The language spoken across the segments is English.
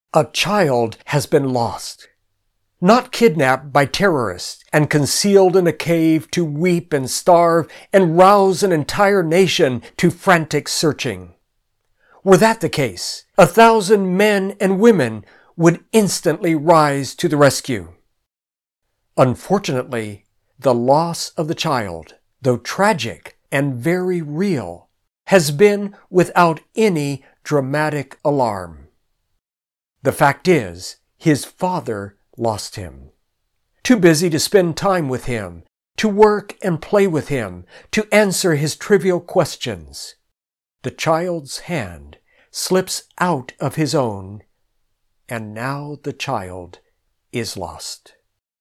A child has been lost. Not kidnapped by terrorists and concealed in a cave to weep and starve and rouse an entire nation to frantic searching. Were that the case, 1,000 men and women would instantly rise to the rescue. Unfortunately, the loss of the child, though tragic and very real, has been without any dramatic alarm. The fact is, his father lost him. Too busy to spend time with him, to work and play with him, to answer his trivial questions. The child's hand slips out of his own, and now the child is lost.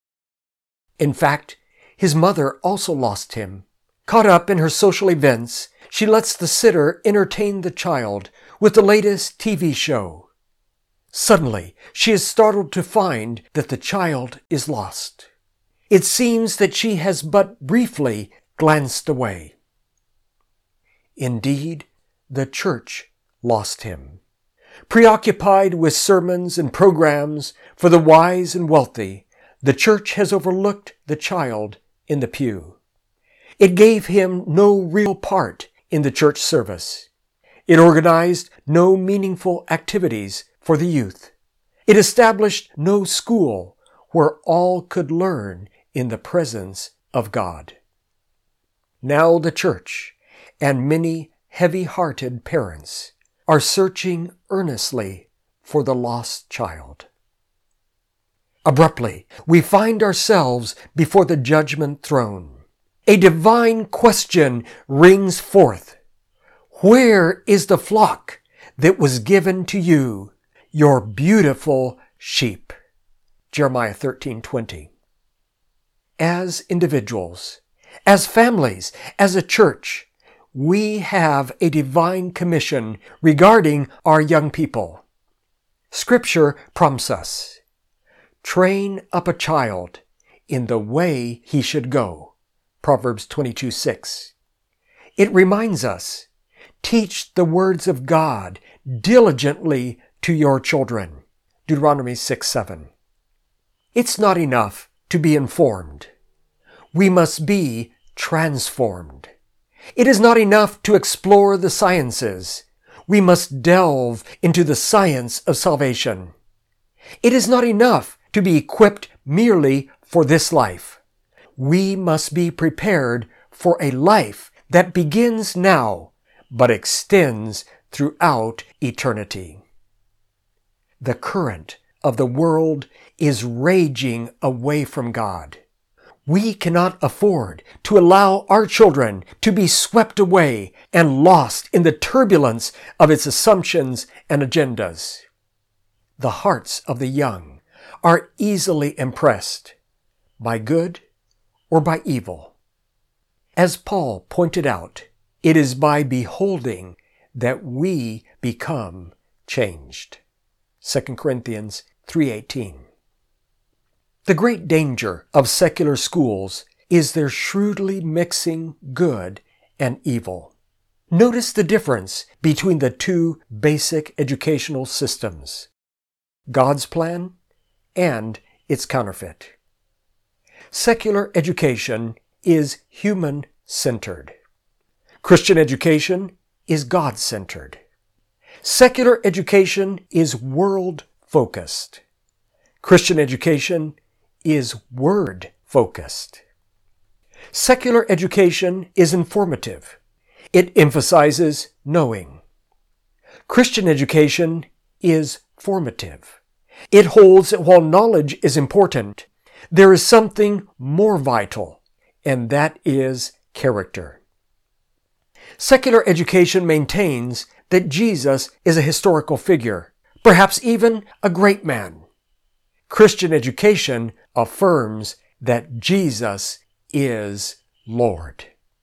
In fact, his mother also lost him. Caught up in her social events, she lets the sitter entertain the child with the latest TV show. Suddenly, she is startled to find that the child is lost. It seems that she has but briefly glanced away. Indeed, the church lost him. Preoccupied with sermons and programs for the wise and wealthy, the church has overlooked the child in the pew. It gave him no real part in the church service. It organized no meaningful activities for the youth. It established no school where all could learn in the presence of God. Now the church and many heavy-hearted parents are searching earnestly for the lost child. Abruptly, we find ourselves before the judgment throne. A divine question rings forth. Where is the flock that was given to you, your beautiful sheep? Jeremiah 13:20. As individuals, as families, as a church, we have a divine commission regarding our young people. Scripture prompts us, train up a child in the way he should go. Proverbs 22:6. It reminds us, teach the words of God diligently to your children. Deuteronomy 6:7. It's not enough to be informed. We must be transformed. It is not enough to explore the sciences. We must delve into the science of salvation. It is not enough to be equipped merely for this life. We must be prepared for a life that begins now, but extends throughout eternity. The current of the world is raging away from God. We cannot afford to allow our children to be swept away and lost in the turbulence of its assumptions and agendas. The hearts of the young are easily impressed by good or by evil. As Paul pointed out, it is by beholding that we become changed. 2 Corinthians 3:18. The great danger of secular schools is their shrewdly mixing good and evil. Notice the difference between the two basic educational systems, God's plan and its counterfeit. Secular education is human-centered. Christian education is God-centered. Secular education is world-focused. Christian education is word-focused. Secular education is informative. It emphasizes knowing. Christian education is formative. It holds that while knowledge is important, there is something more vital, and that is character. Secular education maintains that Jesus is a historical figure, perhaps even a great man. Christian education affirms that Jesus is Lord.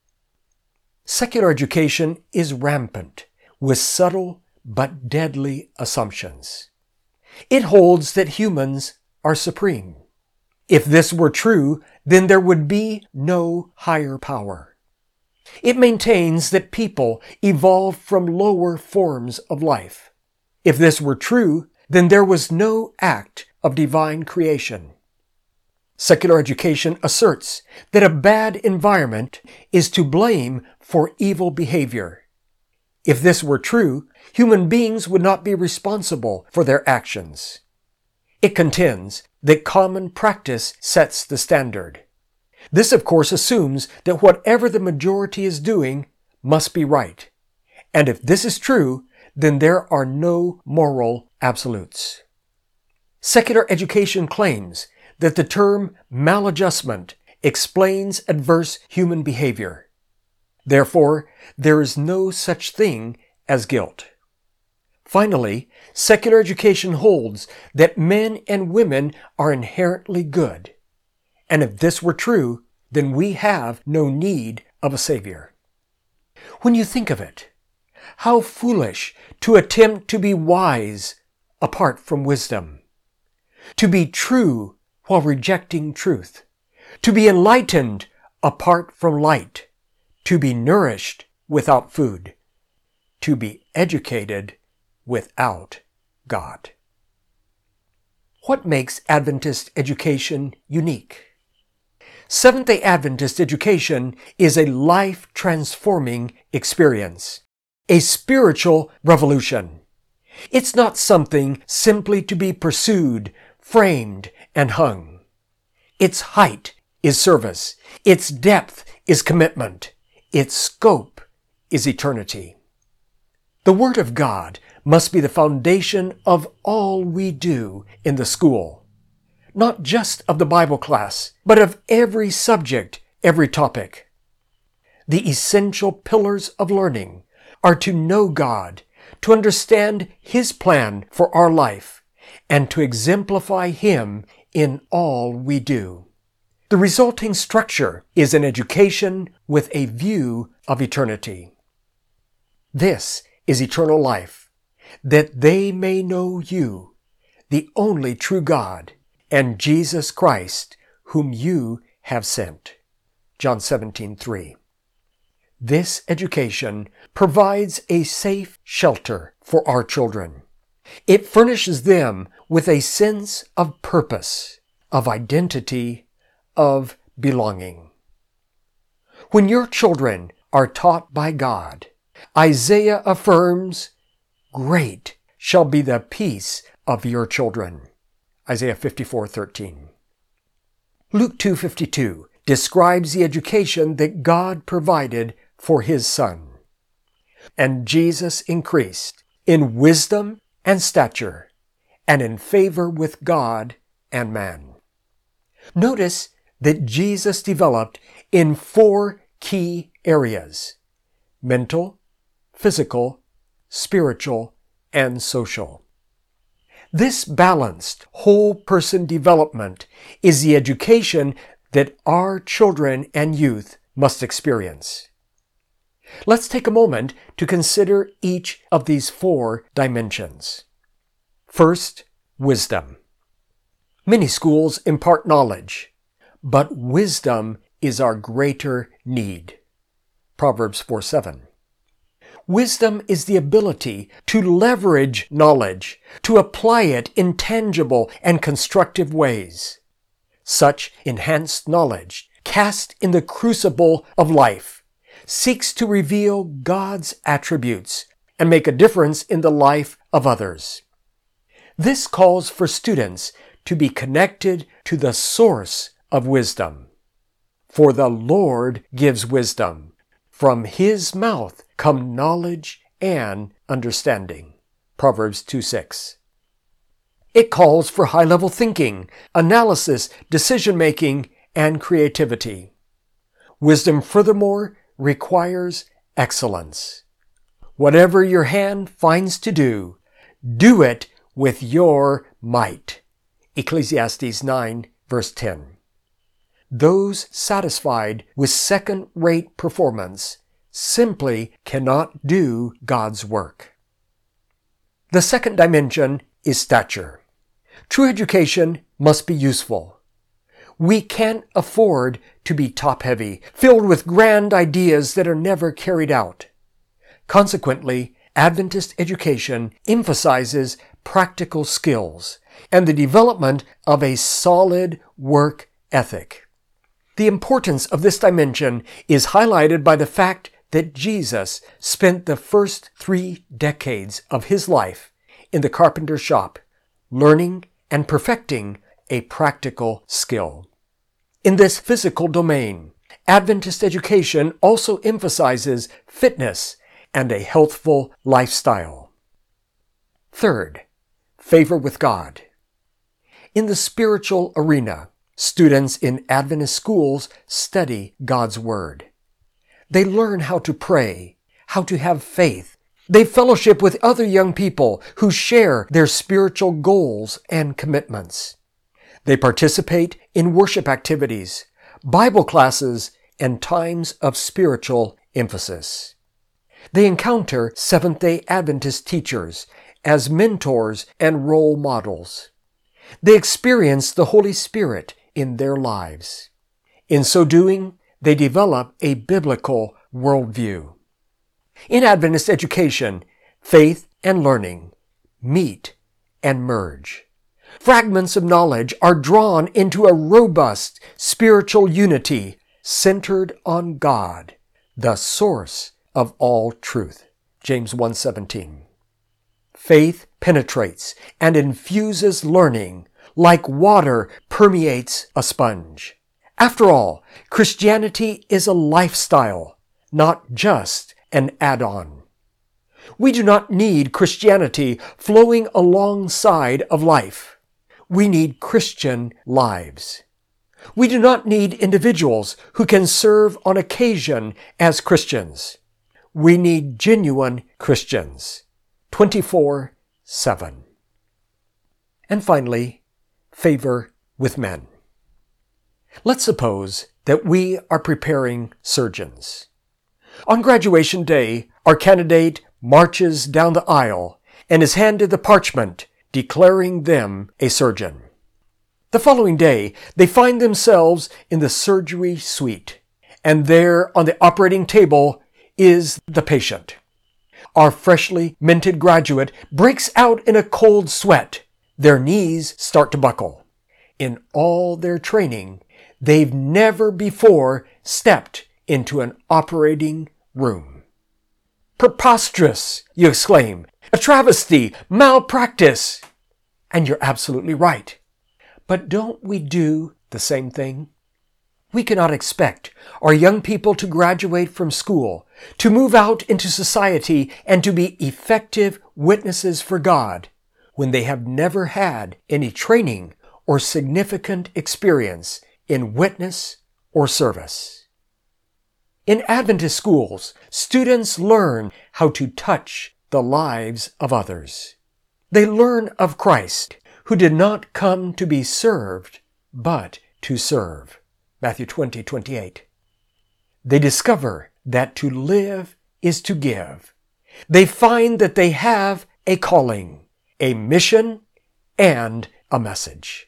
Secular education is rampant with subtle but deadly assumptions. It holds that humans are supreme. If this were true, then there would be no higher power. It maintains that people evolved from lower forms of life. If this were true, then there was no act of divine creation. Secular education asserts that a bad environment is to blame for evil behavior. If this were true, human beings would not be responsible for their actions. It contends that common practice sets the standard. This, of course, assumes that whatever the majority is doing must be right. And if this is true, then there are no moral absolutes. Secular education claims that the term maladjustment explains adverse human behavior. Therefore, there is no such thing as guilt. Finally, secular education holds that men and women are inherently good. And if this were true, then we have no need of a Savior. When you think of it, how foolish to attempt to be wise apart from wisdom, to be true while rejecting truth, to be enlightened apart from light, to be nourished without food, to be educated without God. What makes Adventist education unique? Seventh-day Adventist education is a life-transforming experience, a spiritual revolution. It's not something simply to be pursued, framed, and hung. Its height is service. Its depth is commitment. Its scope is eternity. The Word of God must be the foundation of all we do in the school, not just of the Bible class, but of every subject, every topic. The essential pillars of learning are to know God, to understand His plan for our life, and to exemplify Him in all we do. The resulting structure is an education with a view of eternity. This is eternal life, that they may know you, the only true God, and Jesus Christ, whom you have sent. John 17:3. This education provides a safe shelter for our children. It furnishes them with a sense of purpose, of identity, of belonging. When your children are taught by God, Isaiah affirms, "Great shall be the peace of your children." Isaiah 54:13. Luke 2:52 describes the education that God provided for His Son. And Jesus increased in wisdom and stature, and in favor with God and man. Notice that Jesus developed in 4 key areas: mental, physical, spiritual, and social. This balanced whole-person development is the education that our children and youth must experience. Let's take a moment to consider each of these 4 dimensions. First, wisdom. Many schools impart knowledge, but wisdom is our greater need. Proverbs 4:7. Wisdom is the ability to leverage knowledge, to apply it in tangible and constructive ways. Such enhanced knowledge, cast in the crucible of life, seeks to reveal God's attributes and make a difference in the life of others. This calls for students to be connected to the source of wisdom. For the Lord gives wisdom. From His mouth come knowledge and understanding. Proverbs 2:6. It calls for high-level thinking, analysis, decision-making, and creativity. Wisdom, furthermore, requires excellence. Whatever your hand finds to do, do it with your might. Ecclesiastes 9, verse 10. Those satisfied with second-rate performance simply cannot do God's work. The second dimension is stature. True education must be useful. We can't afford to be top-heavy, filled with grand ideas that are never carried out. Consequently, Adventist education emphasizes practical skills and the development of a solid work ethic. The importance of this dimension is highlighted by the fact that Jesus spent the first 3 decades of his life in the carpenter's shop, learning and perfecting a practical skill. In this physical domain, Adventist education also emphasizes fitness and a healthful lifestyle. Third, favor with God. In the spiritual arena, students in Adventist schools study God's Word. They learn how to pray, how to have faith. They fellowship with other young people who share their spiritual goals and commitments. They participate in worship activities, Bible classes, and times of spiritual emphasis. They encounter Seventh-day Adventist teachers as mentors and role models. They experience the Holy Spirit in their lives. In so doing, they develop a biblical worldview. In Adventist education, faith and learning meet and merge. Fragments of knowledge are drawn into a robust spiritual unity centered on God, the source of all truth. James 1:17. Faith penetrates and infuses learning like water permeates a sponge. After all, Christianity is a lifestyle, not just an add-on. We do not need Christianity flowing alongside of life. We need Christian lives. We do not need individuals who can serve on occasion as Christians. We need genuine Christians, 24/7. And finally, favor with men. Let's suppose that we are preparing surgeons. On graduation day, our candidate marches down the aisle and is handed the parchment declaring them a surgeon. The following day, they find themselves in the surgery suite, and there on the operating table is the patient. Our freshly minted graduate breaks out in a cold sweat. Their knees start to buckle. In all their training, they've never before stepped into an operating room. Preposterous, you exclaim. A travesty, malpractice. And you're absolutely right. But don't we do the same thing? We cannot expect our young people to graduate from school, to move out into society, and to be effective witnesses for God when they have never had any training or significant experience in witness or service. In Adventist schools, students learn how to touch the lives of others. They learn of Christ, who did not come to be served, but to serve. Matthew 20:28. They discover that to live is to give. They find that they have a calling, a mission, and a message.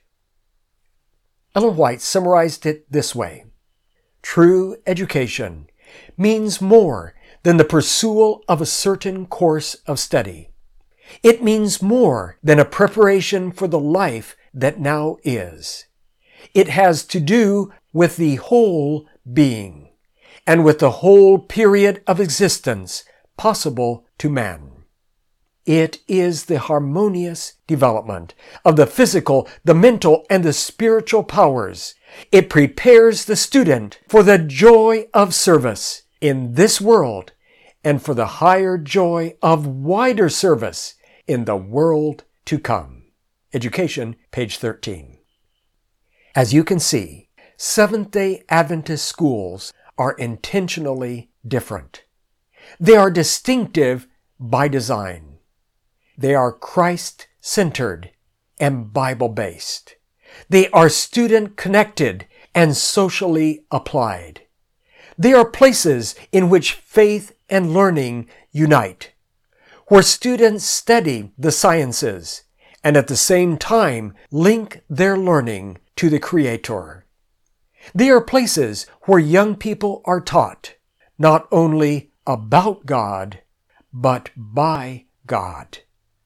Ellen White summarized it this way: true education means more than the pursuit of a certain course of study. It means more than a preparation for the life that now is. It has to do with the whole being and with the whole period of existence possible to man. It is the harmonious development of the physical, the mental, and the spiritual powers. It prepares the student for the joy of service in this world and for the higher joy of wider service in the world to come. Education, page 13. As you can see, Seventh-day Adventist schools are intentionally different. They are distinctive by design. They are Christ-centered and Bible-based. They are student-connected and socially applied. They are places in which faith and learning unite, where students study the sciences and at the same time link their learning to the Creator. They are places where young people are taught not only about God, but by God.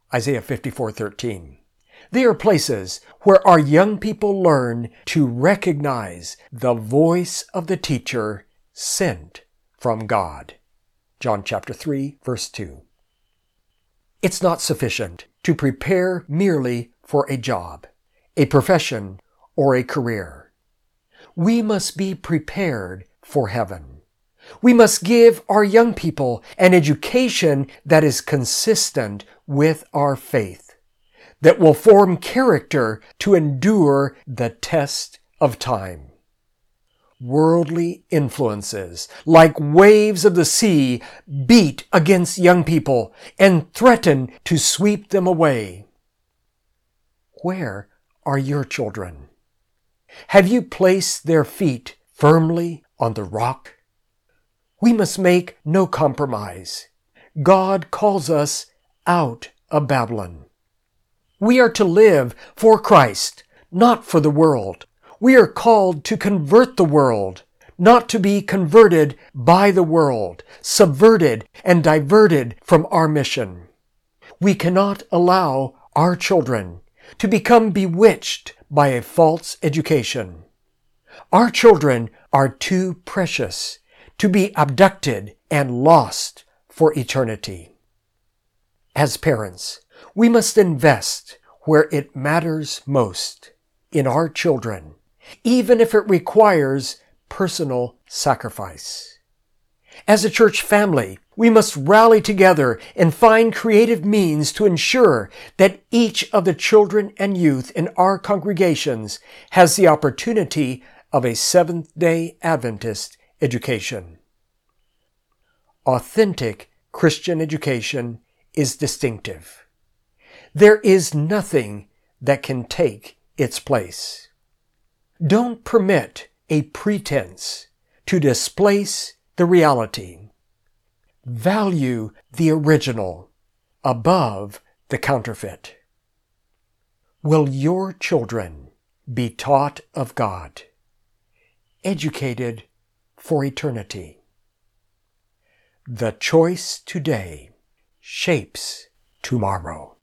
Isaiah 54:13. They are places where our young people learn to recognize the voice of the teacher sent from God. John chapter 3, verse 2. It's not sufficient to prepare merely for a job, a profession, or a career. We must be prepared for heaven. We must give our young people an education that is consistent with our faith, that will form character to endure the test of time. Worldly influences, like waves of the sea, beat against young people and threaten to sweep them away. Where are your children? Have you placed their feet firmly on the rock? We must make no compromise. God calls us out of Babylon. We are to live for Christ, not for the world. We are called to convert the world, not to be converted by the world, subverted and diverted from our mission. We cannot allow our children to become bewitched by a false education. Our children are too precious to be abducted and lost for eternity. As parents, we must invest where it matters most, in our children, even if it requires personal sacrifice. As a church family, we must rally together and find creative means to ensure that each of the children and youth in our congregations has the opportunity of a Seventh-day Adventist education. Authentic Christian education is distinctive. There is nothing that can take its place. Don't permit a pretense to displace the reality. Value the original above the counterfeit. Will your children be taught of God, educated for eternity? The choice today shapes tomorrow.